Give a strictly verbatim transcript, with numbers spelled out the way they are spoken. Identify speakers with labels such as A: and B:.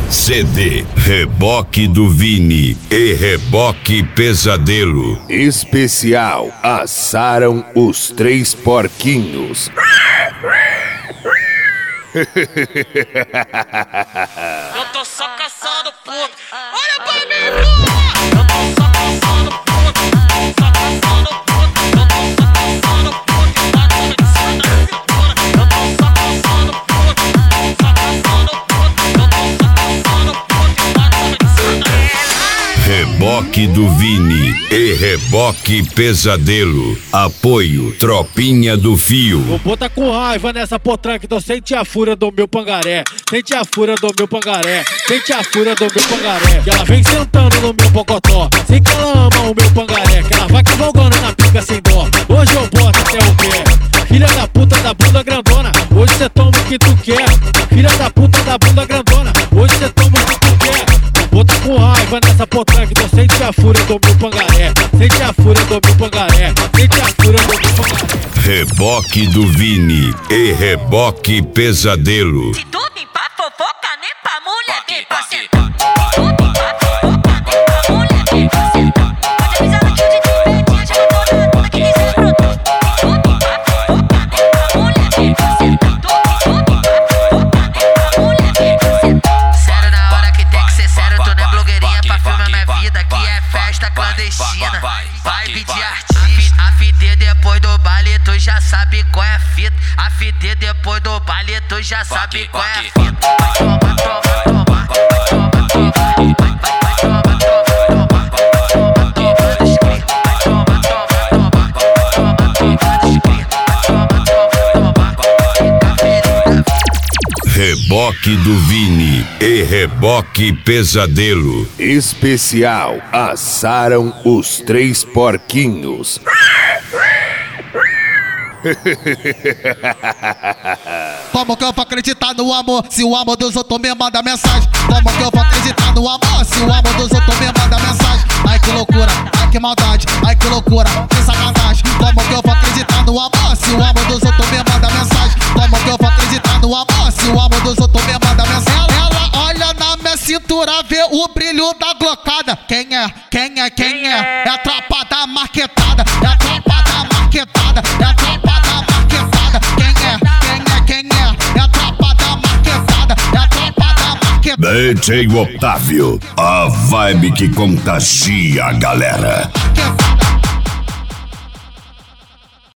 A: C D, Reboque do Vini e Reboque Pesadelo.
B: Especial, assaram os três porquinhos.
C: Eu tô só caçando puto. Olha pra mim, porra! Eu tô só caçando puto. Só caçando puto. Eu tô só caçando puto. Tá dando de cima da cintura. Eu tô só caçando puto. Só caçando puto. Eu tô só caçando puto. Tá dando de cima da cintura.
A: Reboque do Vini e Reboque Pesadelo. Apoio Tropinha do Fio.
D: Vou botar com raiva nessa potranca, então sente a fúria do meu pangaré. Sente a fúria do meu pangaré. Sente a fúria do meu pangaré. Que ela vem sentando no meu pocotó. Sei que ela ama o meu pangaré. Que ela vai cavalgando na pica sem dó. Hoje eu boto até o pé. Filha da puta da bunda grandona, hoje cê toma o que tu quer. Filha da puta da bunda grandona, hoje cê toma o que tu quer. Vou botar com raiva nessa potranca, então sente a fúria do meu pangaré. Sente a fúria do meu pangaré. Sente a fúria do meu pangaré.
A: Reboque do Vini e Reboque Pesadelo.
C: Se tu vem pra fofoca, nem pra mulher vem pra sentar. Vibe de artista, a fita depois do baile, tu já sabe qual é a fita. A fita depois do baile, tu já sabe qual é a fita. Vai toma, toma, toma, vai toma, toma, vai toma, toma, toma, toma, toma dos cria. Vai toma, toma, toma, toma, toma dos cria. Vai toma, toma, toma, fica feliz.
A: Reboque do Vini e Reboque Pesadelo.
B: Especial, assaram os três porquinhos.
E: Como que eu vou acreditar no amor se o amor dos outros me manda mensagem? Como que eu vou acreditar no amor se o amor dos outros me manda mensagem? Ai que loucura, ai que maldade, ai que loucura, que sacanagem. Como que eu vou acreditar no amor se o amor dos outros me manda mensagem? Como que eu vou acreditar no amor se o amor dos outros me manda mensagem? Ela olha na minha cintura, vê o brilho da glocada. Quem é? Quem é? Quem é? É a tropa da marquetada, é a tropa da marquetada, é a tropa da marquetada. Quem é? Quem é? Quem é? É a tropa da marquetada, é a tropa da marquetada.
A: D J Otávio, a vibe que contagia a galera.